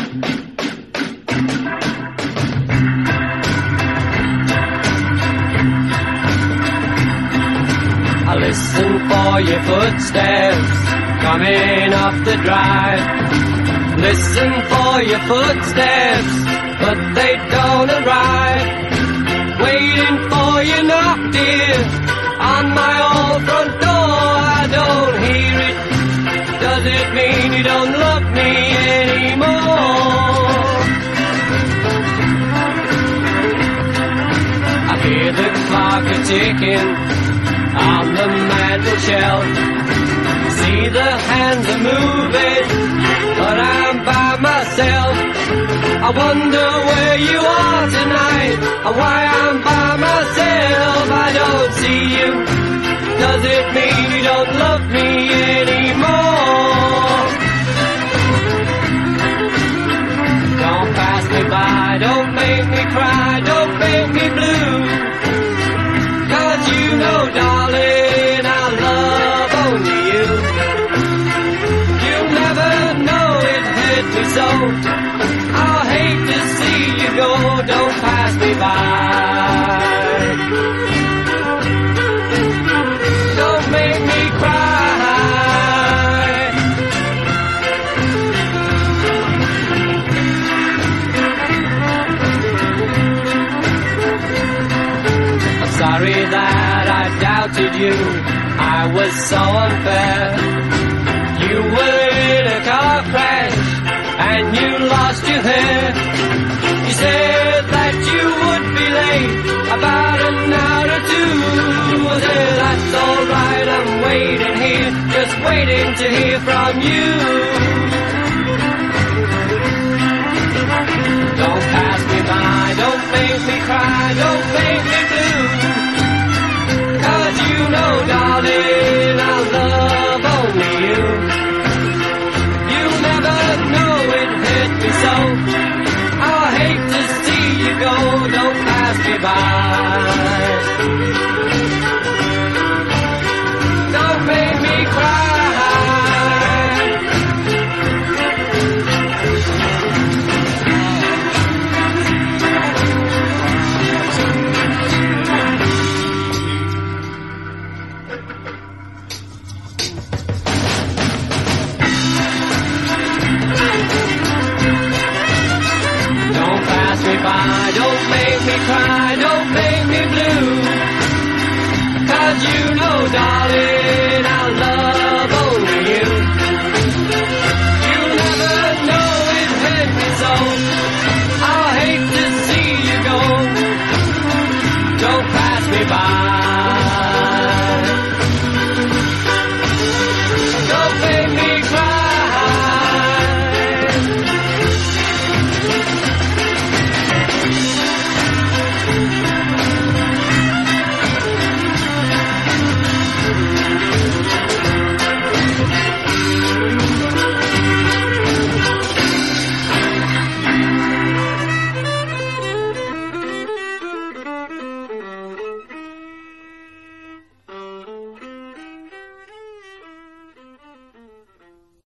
I listen for your footsteps coming up the drive. Listen for your footsteps, but they don't arrive. Waiting for you knock, dear, on my old front door. I don't hear it. Does it mean you don't love me anymore? I hear the clock a-ticking on the mantel shelf. See the hands are moving, but I'm by myself. I wonder where you are tonight, or why I'm by myself. I don't see you. Does it mean you don't love me anymore? Don't pass me by, don't make me cry, don't make me blue. 'Cause you know, darling, I love only you. You'll never know it hurt me so. I'll hate to see you go, don't pass me by. Don't make me cry. I'm sorry that I doubted you, I was so unfair. You were in a car crash and you lost your hair. You said that you would be late about an hour or two. I said, that's alright, I'm waiting here, just waiting to hear from you. Don't pass me by, don't make me cry, don't make me blue. 'Cause you know, darling, I love only you. You'll never know it hurt me so. I'll hate to see you go, don't pass me by. Don't make me cry. Don't make me cry, don't make me blue. 'Cause you know, darling, I love